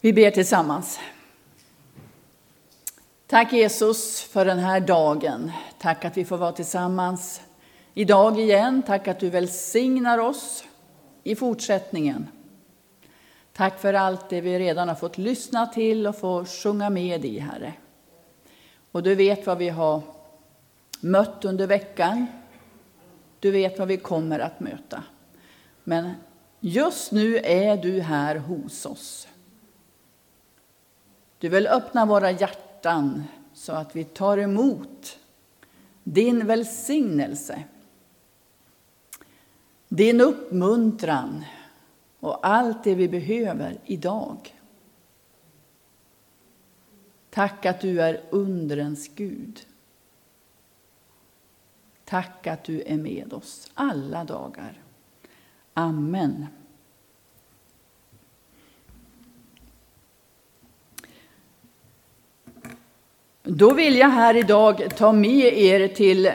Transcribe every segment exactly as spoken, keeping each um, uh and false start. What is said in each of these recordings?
Vi ber tillsammans. Tack Jesus för den här dagen. Tack att vi får vara tillsammans idag igen. Tack att du välsignar oss i fortsättningen. Tack för allt det vi redan har fått lyssna till och få sjunga med i, Herre. Och du vet vad vi har mött under veckan. Du vet vad vi kommer att möta. Men just nu är du här hos oss. Du vill öppna våra hjärtan så att vi tar emot din välsignelse, din uppmuntran och allt det vi behöver idag. Tack att du är undrens Gud. Tack att du är med oss alla dagar. Amen. Då vill jag här idag ta med er till,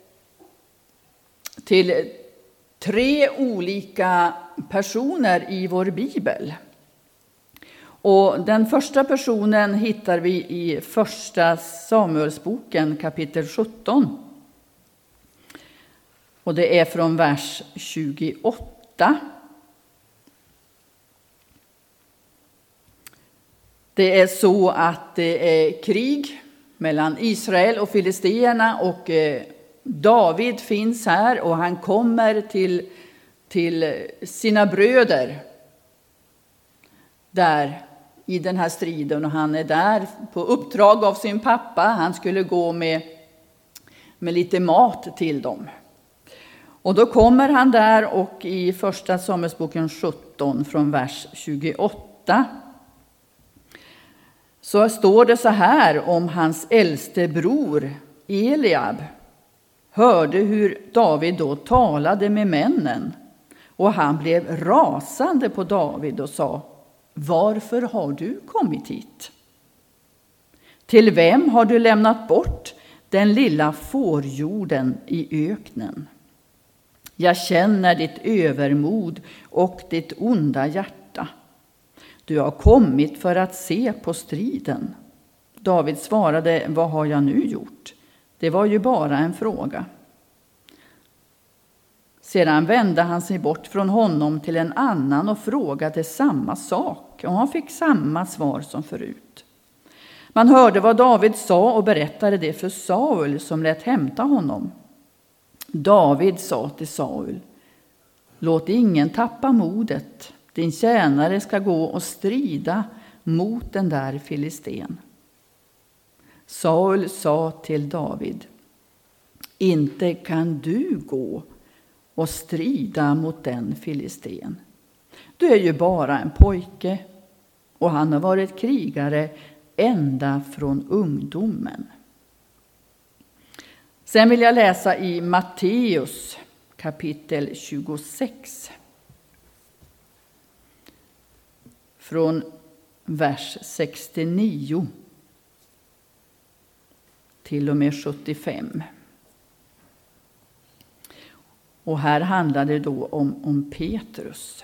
till tre olika personer i vår bibel. Och den första personen hittar vi i första Samuelsboken kapitel sjutton. Och det är från vers tjugoåtta. Det är så att det är krig mellan Israel och filisterna, och David finns här och han kommer till, till sina bröder där i den här striden, och han är där på uppdrag av sin pappa. Han skulle gå med, med lite mat till dem. Och då kommer han där, och i första Samuelsboken sjutton från vers tjugoåtta så står det så här om hans äldste bror Eliab. Hörde hur David då talade med männen, och han blev rasande på David och sa: varför har du kommit hit? Till vem har du lämnat bort den lilla fårjorden i öknen? Jag känner ditt övermod och ditt onda hjärta. Du har kommit för att se på striden. David svarade: vad har jag nu gjort? Det var ju bara en fråga. Sedan vände han sig bort från honom till en annan och frågade samma sak, och han fick samma svar som förut. Man hörde vad David sa och berättade det för Saul, som lät hämta honom. David sa till Saul: låt ingen tappa modet. Din tjänare ska gå och strida mot den där filisten. Saul sa till David: inte kan du gå och strida mot den filisten. Du är ju bara en pojke, och han har varit krigare ända från ungdomen. Sen vill jag läsa i Matteus kapitel tjugosex. Från vers sextionio till och med sjuttiofem. Och här handlar det då om, om Petrus.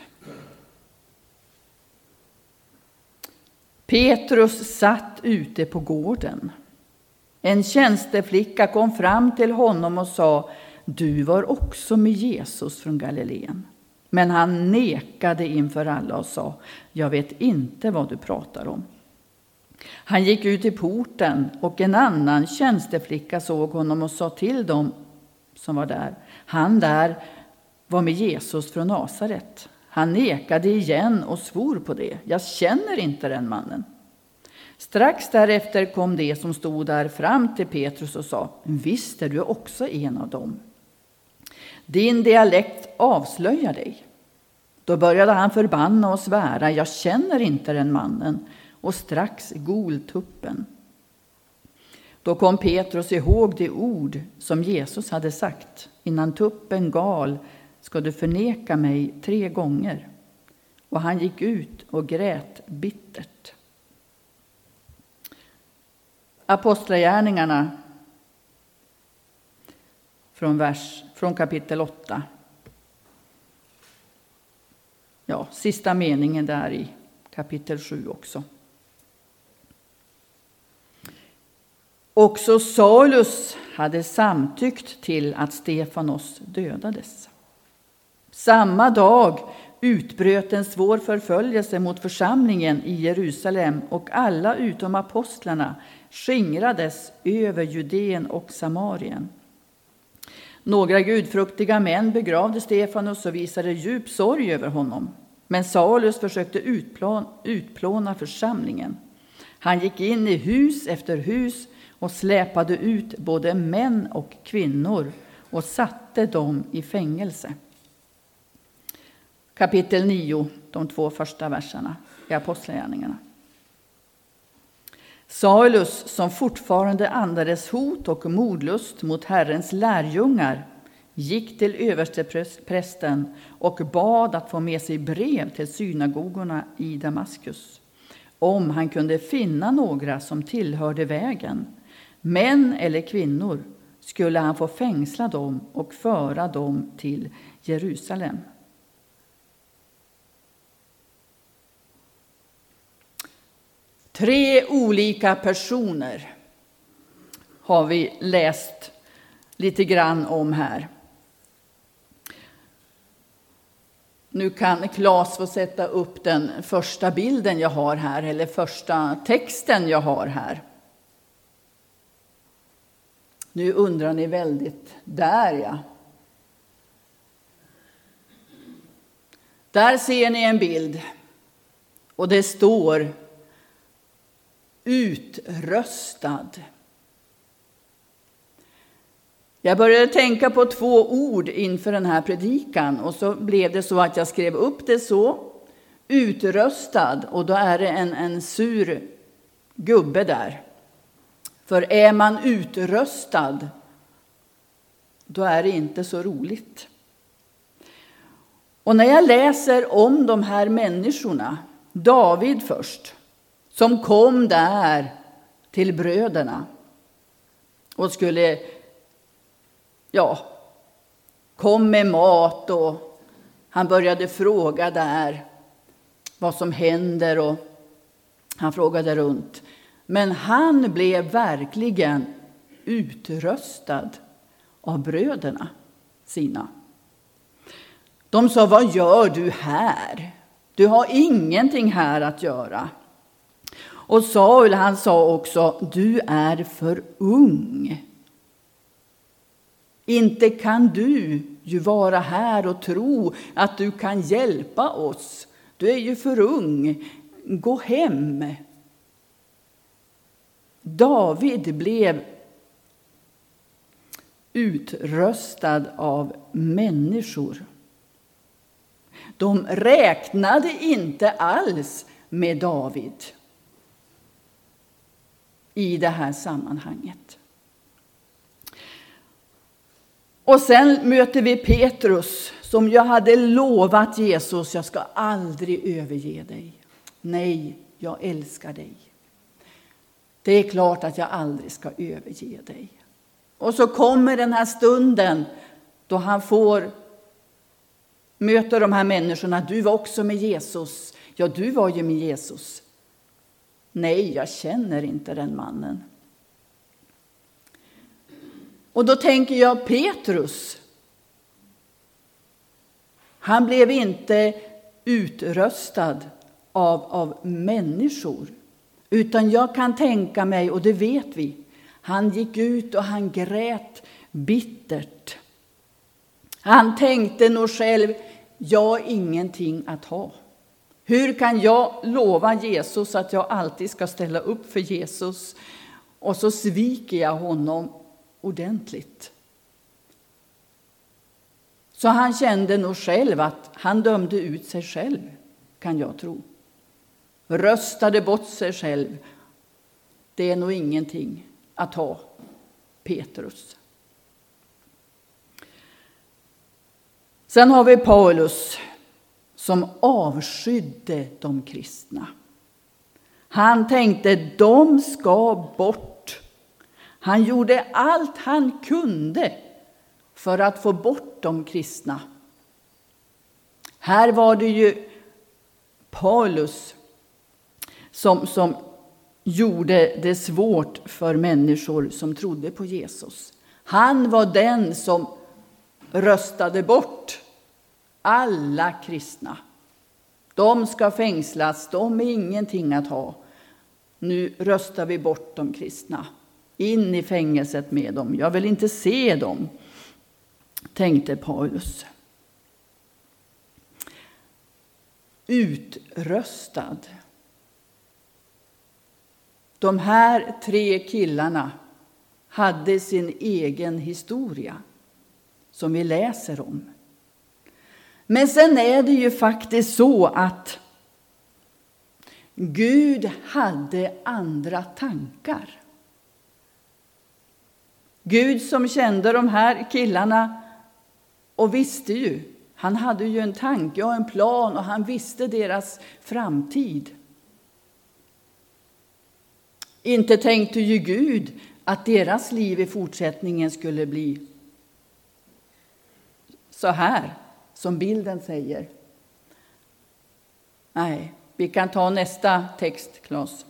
Petrus satt ute på gården. En tjänsteflicka kom fram till honom och sa: du var också med Jesus från Galileen. Men han nekade inför alla och sa: jag vet inte vad du pratar om. Han gick ut i porten, och en annan tjänsteflicka såg honom och sa till dem som var där: han där var med Jesus från Nasaret. Han nekade igen och svor på det: jag känner inte den mannen. Strax därefter kom det som stod där fram till Petrus och sa: visst är du också en av dem. Din dialekt avslöjar dig. Då började han förbanna och svära: jag känner inte den mannen. Och strax gol tuppen. Då kom Petrus ihåg det ord som Jesus hade sagt: innan tuppen gal ska du förneka mig tre gånger. Och han gick ut och grät bittert. Apostlagärningarna från, vers, från kapitel åtta. Ja, sista meningen där i kapitel sju också. Också Saulus hade samtyckt till att Stefanos dödades. Samma dag utbröt en svår förföljelse mot församlingen i Jerusalem och alla utom apostlarna skingrades över Judeen och Samarien. Några gudfruktiga män begravde Stefanos och visade djup sorg över honom. Men Saulus försökte utplåna, utplåna församlingen. Han gick in i hus efter hus och släpade ut både män och kvinnor och satte dem i fängelse. Kapitel nio, de två första verserna i Apostlagärningarna. Saulus, som fortfarande andades hot och mordlust mot Herrens lärjungar, gick till översteprästen och bad att få med sig brev till synagogorna i Damaskus, om han kunde finna några som tillhörde vägen. Män eller kvinnor skulle han få fängsla dem och föra dem till Jerusalem. Tre olika personer har vi läst lite grann om här. Nu kan Claes få sätta upp den första bilden jag har här, eller första texten jag har här. Nu undrar ni väldigt, där ja. Där ser ni en bild och det står utröstad. Jag började tänka på två ord inför den här predikan och så blev det så att jag skrev upp det så. Utröstad, och då är det en, en sur gubbe där. För är man utröstad, då är det inte så roligt. Och när jag läser om de här människorna, David först, som kom där till bröderna och skulle, ja, kom med mat och han började fråga där vad som händer och han frågade runt. Men han blev verkligen utröstad av bröderna sina. De sa, vad gör du här? Du har ingenting här att göra. Och Saul, han sa också, du är för ung. Inte kan du ju vara här och tro att du kan hjälpa oss. Du är ju för ung. Gå hem. David blev utröstad av människor. De räknade inte alls med David i det här sammanhanget. Och sen möter vi Petrus som jag hade lovat Jesus, jag ska aldrig överge dig. Nej, jag älskar dig. Det är klart att jag aldrig ska överge dig. Och så kommer den här stunden då han får möta de här människorna. Du var också med Jesus. Ja, du var ju med Jesus. Nej, jag känner inte den mannen. Och då tänker jag Petrus. Han blev inte utröstad av, av människor. Utan jag kan tänka mig, och det vet vi, han gick ut och han grät bittert. Han tänkte nog själv, jag har ingenting att ha. Hur kan jag lova Jesus att jag alltid ska ställa upp för Jesus? Och så sviker jag honom ordentligt. Så han kände nog själv att han dömde ut sig själv, kan jag tro. Röstade bort sig själv. Det är nog ingenting att ha, Petrus. Sen har vi Paulus som avskydde de kristna. Han tänkte, de ska bort. Han gjorde allt han kunde för att få bort de kristna. Här var det ju Paulus som, som gjorde det svårt för människor som trodde på Jesus. Han var den som röstade bort alla kristna. De ska fängslas, de är ingenting att ha. Nu röstar vi bort de kristna. In i fängelset med dem. Jag vill inte se dem, tänkte Paulus. Utröstad. De här tre killarna hade sin egen historia som vi läser om. Men sen är det ju faktiskt så att Gud hade andra tankar. Gud som kände de här killarna och visste ju, han hade ju en tanke och en plan och han visste deras framtid. Inte tänkte ju Gud att deras liv i fortsättningen skulle bli så här som bilden säger. Nej, vi kan ta nästa text, Claes.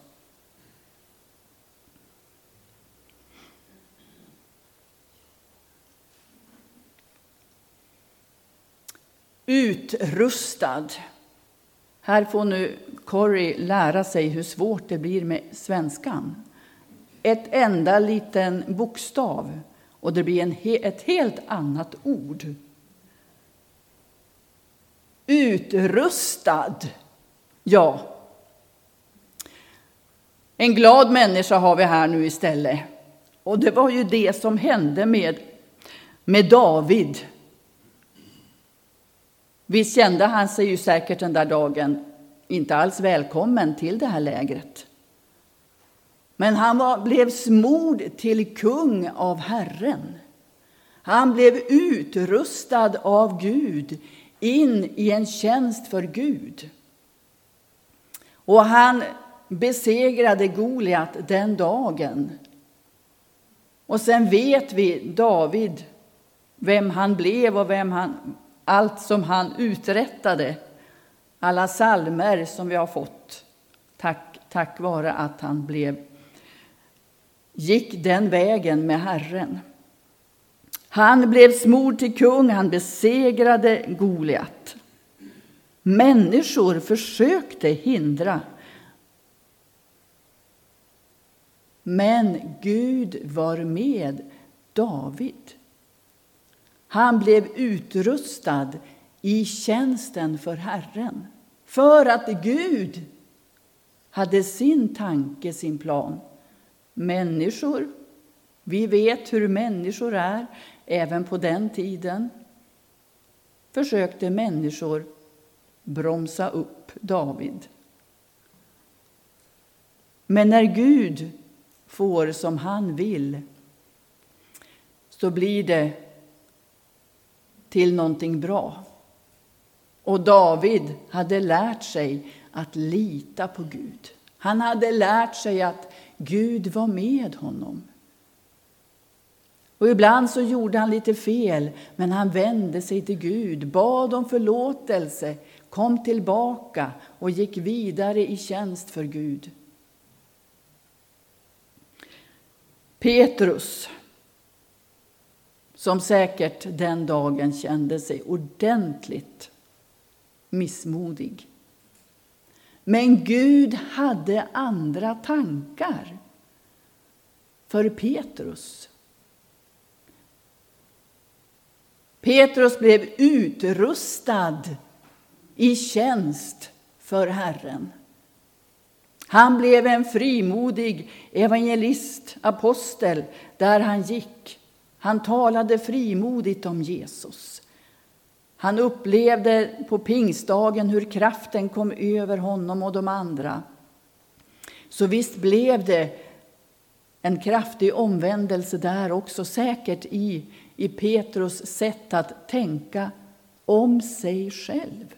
Utrustad. Här får nu Corey lära sig hur svårt det blir med svenskan. Ett enda liten bokstav och det blir en he- ett helt annat ord. Utrustad. Ja. En glad människa har vi här nu istället. Och det var ju det som hände med, med David. Visst kände han sig ju säkert den där dagen inte alls välkommen till det här lägret. Men han var, blev smord till kung av Herren. Han blev utrustad av Gud in i en tjänst för Gud. Och han besegrade Goliat den dagen. Och sen vet vi David, vem han blev och vem han, allt som han uträttade. Alla salmer som vi har fått tack, tack vare att han blev, gick den vägen med Herren. Han blev smord till kung, han besegrade Goliat. Människor försökte hindra. Men Gud var med David. Han blev utrustad i tjänsten för Herren. För att Gud hade sin tanke, sin plan. Människor, vi vet hur människor är, även på den tiden. Försökte människor bromsa upp David. Men när Gud får som han vill, så blir det till någonting bra. Och David hade lärt sig att lita på Gud. Han hade lärt sig att Gud var med honom. Och ibland så gjorde han lite fel, men han vände sig till Gud, bad om förlåtelse, kom tillbaka och gick vidare i tjänst för Gud. Petrus, som säkert den dagen kände sig ordentligt missmodig. Men Gud hade andra tankar för Petrus. Petrus blev utrustad i tjänst för Herren. Han blev en frimodig evangelist, apostel, där han gick. Han talade frimodigt om Jesus. Han upplevde på pingstdagen hur kraften kom över honom och de andra. Så visst blev det en kraftig omvändelse där också, säkert i, i Petrus sätt att tänka om sig själv.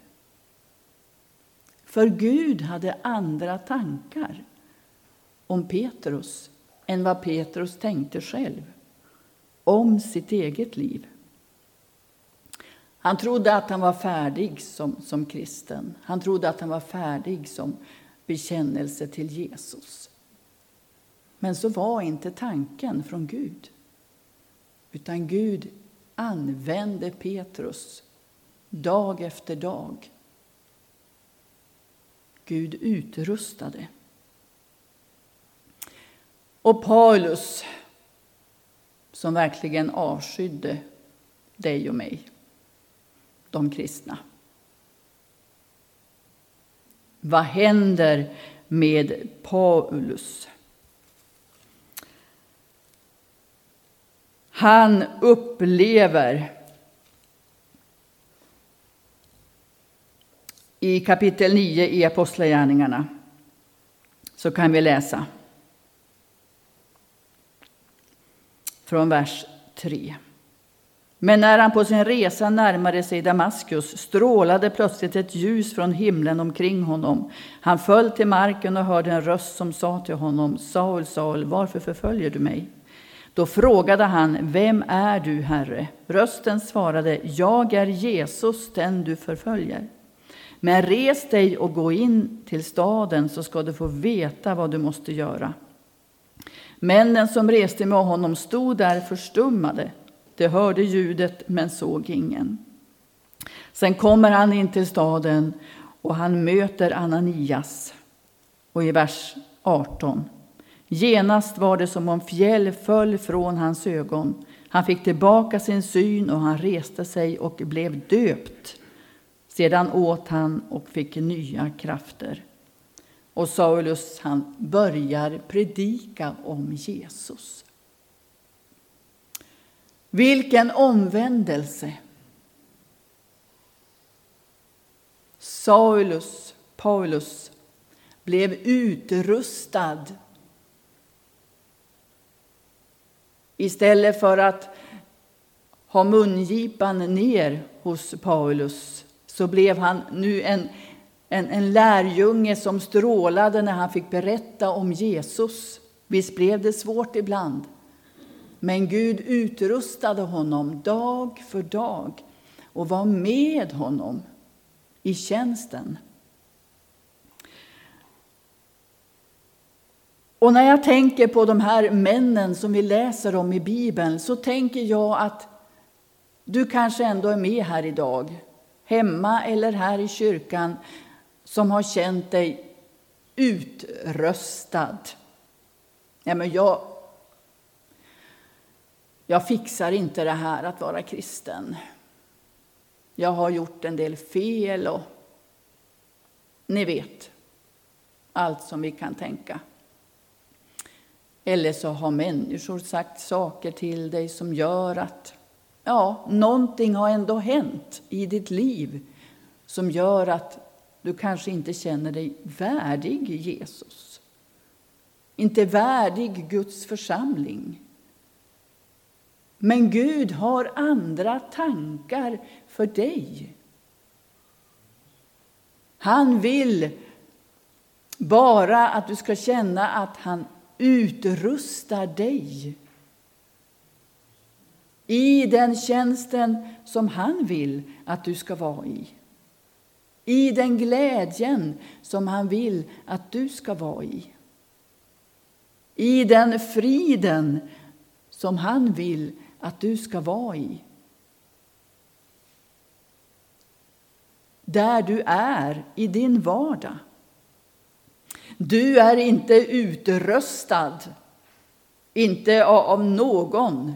För Gud hade andra tankar om Petrus än vad Petrus tänkte själv om sitt eget liv. Han trodde att han var färdig som, som kristen. Han trodde att han var färdig som bekännelse till Jesus. Men så var inte tanken från Gud. Utan Gud använde Petrus dag efter dag. Gud utrustade. Och Paulus, som verkligen avskydde dig och mig, de kristna. Vad händer med Paulus? Han upplever i kapitel nio i Apostlagärningarna, så kan vi läsa från vers tre. Men när han på sin resa närmade sig Damaskus strålade plötsligt ett ljus från himlen omkring honom. Han föll till marken och hörde en röst som sa till honom: Saul, Saul, varför förföljer du mig? Då frågade han: Vem är du, Herre? Rösten svarade: Jag är Jesus, den du förföljer. Men res dig och gå in till staden, så ska du få veta vad du måste göra. Männen som reste med honom stod där förstummade. De hörde ljudet men såg ingen. Sen kommer han in till staden och han möter Ananias. Och i vers arton. Genast var det som om fjäll föll från hans ögon. Han fick tillbaka sin syn och han reste sig och blev döpt. Sedan åt han och fick nya krafter. Och Saulus, han börjar predika om Jesus. Vilken omvändelse! Saulus, Paulus, blev utrustad. Istället för att ha mungipan ner hos Paulus, så blev han nu en, en, en lärjunge som strålade när han fick berätta om Jesus. Visst blev det svårt ibland. Men Gud utrustade honom dag för dag och var med honom i tjänsten. Och när jag tänker på de här männen som vi läser om i Bibeln, så tänker jag att du kanske ändå är med här idag, hemma eller här i kyrkan, som har känt dig utröstad. Ja, men jag, jag fixar inte det här att vara kristen. Jag har gjort en del fel och ni vet, allt som vi kan tänka. Eller så har människor sagt saker till dig som gör att ja, någonting har ändå hänt i ditt liv som gör att du kanske inte känner dig värdig Jesus. Inte värdig Guds församling. Men Gud har andra tankar för dig. Han vill bara att du ska känna att han utrustar dig i den tjänsten som han vill att du ska vara i. I den glädjen som han vill att du ska vara i. I den friden som han vill att du ska vara i. Där du är i din vardag. Du är inte utrustad, inte av någon.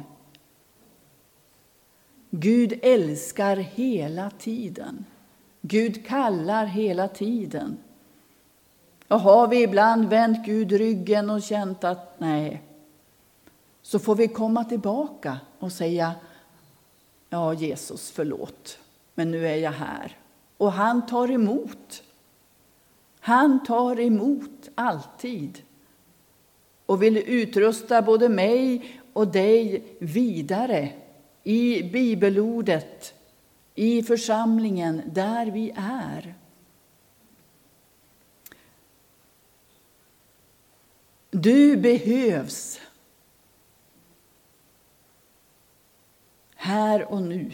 Gud älskar hela tiden. Gud kallar hela tiden. Och har vi ibland vänt Gud ryggen och känt att nej, så får vi komma tillbaka och säga: ja, Jesus, förlåt, men nu är jag här. Och han tar emot. Han tar emot alltid. Och vill utrusta både mig och dig vidare i bibelordet, i församlingen där vi är. Du behövs här och nu.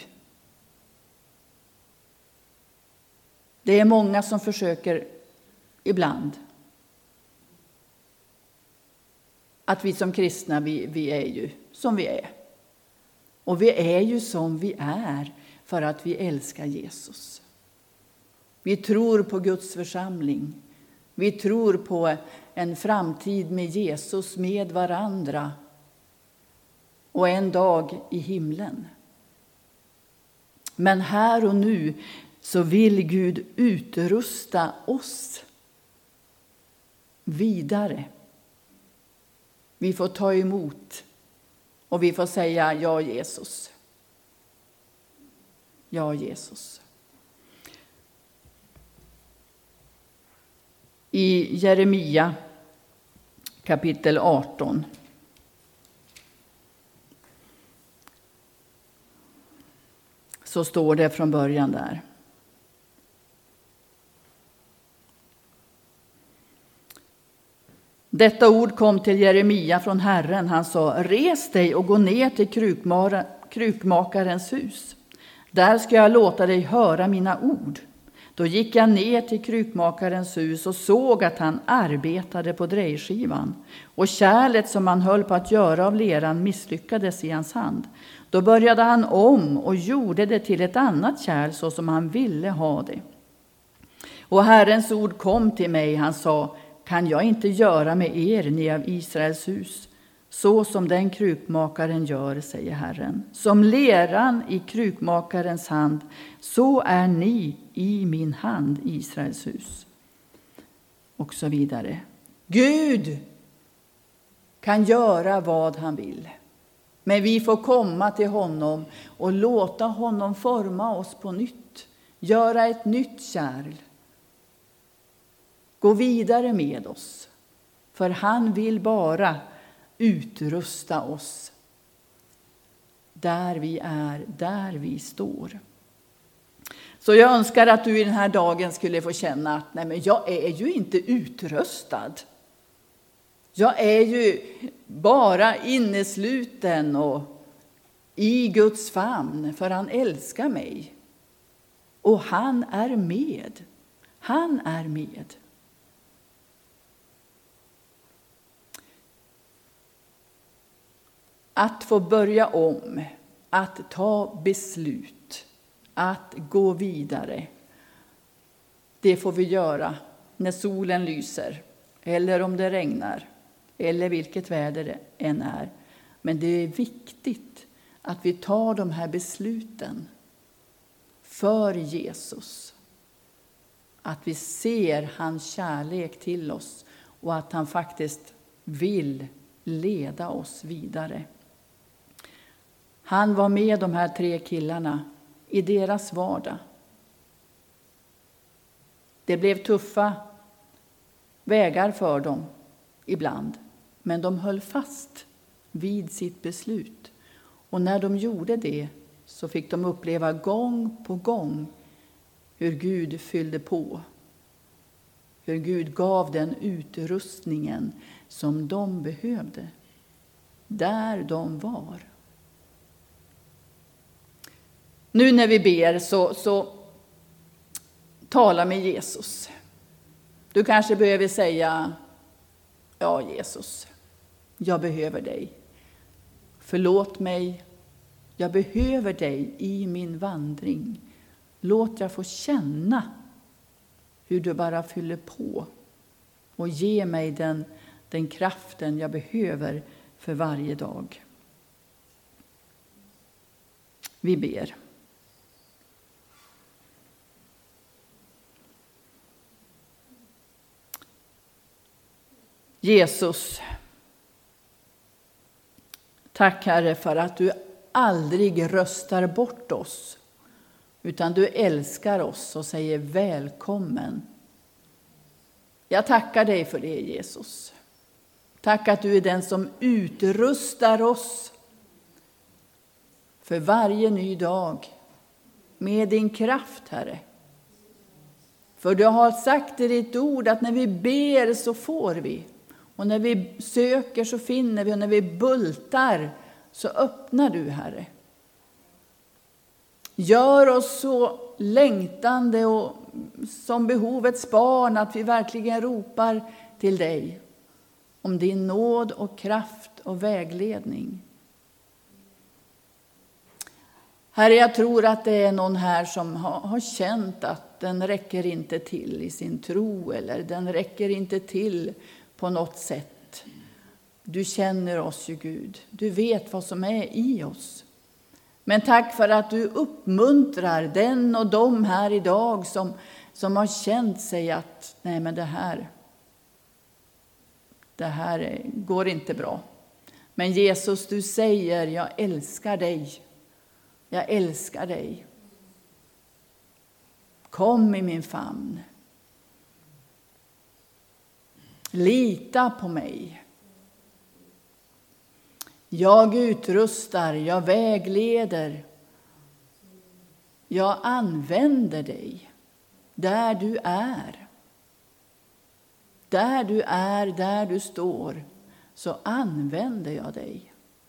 Det är många som försöker ibland att vi som kristna, vi, vi är ju som vi är. Och vi är ju som vi är för att vi älskar Jesus. Vi tror på Guds församling. Vi tror på en framtid med Jesus, med varandra. Och en dag i himlen. Men här och nu så vill Gud utrusta oss vidare. Vi får ta emot och vi får säga ja Jesus. Ja Jesus. I Jeremia kapitel arton. Så står det från början där. Detta ord kom till Jeremia från Herren. Han sa, res dig och gå ner till krukmakarens hus. Där ska jag låta dig höra mina ord. Då gick jag ner till krukmakarens hus och såg att han arbetade på drejskivan. Och kärlet som han höll på att göra av leran misslyckades i hans hand. Då började han om och gjorde det till ett annat kärl så som han ville ha det. Och Herrens ord kom till mig. Han sa, kan jag inte göra med er, ni av Israels hus, så som den krukmakaren gör, säger Herren. Som leran i krukmakarens hand, så är ni i min hand, Israels hus. Och så vidare. Gud kan göra vad han vill. Men vi får komma till honom och låta honom forma oss på nytt. Göra ett nytt kärl. Gå vidare med oss. För han vill bara utrusta oss. Där vi är, där vi står. Så jag önskar att du i den här dagen skulle få känna att nej men jag är ju inte utrustad. Jag är ju bara innesluten och i Guds famn, för han älskar mig. Och han är med. Han är med. Att få börja om, att ta beslut, att gå vidare. Det får vi göra när solen lyser eller om det regnar eller vilket väder det än är. Men det är viktigt att vi tar de här besluten för Jesus. Att vi ser hans kärlek till oss och att han faktiskt vill leda oss vidare. Han var med de här tre killarna i deras vardag. Det blev tuffa vägar för dem ibland. Men de höll fast vid sitt beslut. Och när de gjorde det så fick de uppleva gång på gång hur Gud fyllde på. Hur Gud gav den utrustningen som de behövde. Där de var. Nu när vi ber så, så tala med Jesus. Du kanske behöver säga, ja Jesus, jag behöver dig. Förlåt mig, jag behöver dig i min vandring. Låt jag få känna hur du bara fyller på och ge mig den, den kraften jag behöver för varje dag. Vi ber. Jesus, tack Herre för att du aldrig röstar bort oss, utan du älskar oss och säger välkommen. Jag tackar dig för det, Jesus. Tack att du är den som utrustar oss för varje ny dag med din kraft, Herre. För du har sagt i ditt ord att när vi ber så får vi. Och när vi söker så finner vi, och när vi bultar så öppnar du, Herre. Gör oss så längtande och som behovets barn att vi verkligen ropar till dig. om din nåd och kraft och vägledning. Herre, jag tror att det är någon här som har, har känt att den räcker inte till i sin tro, eller den räcker inte till på något sätt. Du känner oss ju, Gud. Du vet vad som är i oss. Men tack för att du uppmuntrar den och de här idag som, som har känt sig att nej, men det här, det här går inte bra. Men Jesus, du säger, jag älskar dig. Jag älskar dig. Kom i min famn. Lita på mig. Jag utrustar, jag vägleder. Jag använder dig där du är. Där du är, där du står, så använder jag dig.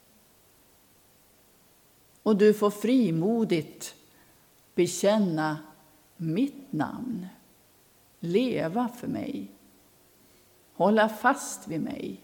Och du får frimodigt bekänna mitt namn. Leva för mig. Hålla fast vid mig.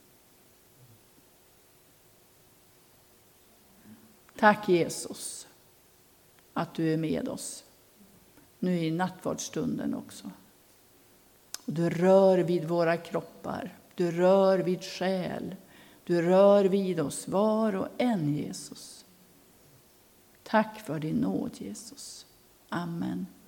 Tack Jesus att du är med oss. Nu i nattvardsstunden också. Och du rör vid våra kroppar. Du rör vid själ. Du rör vid oss var och en, Jesus. Tack för din nåd, Jesus. Amen.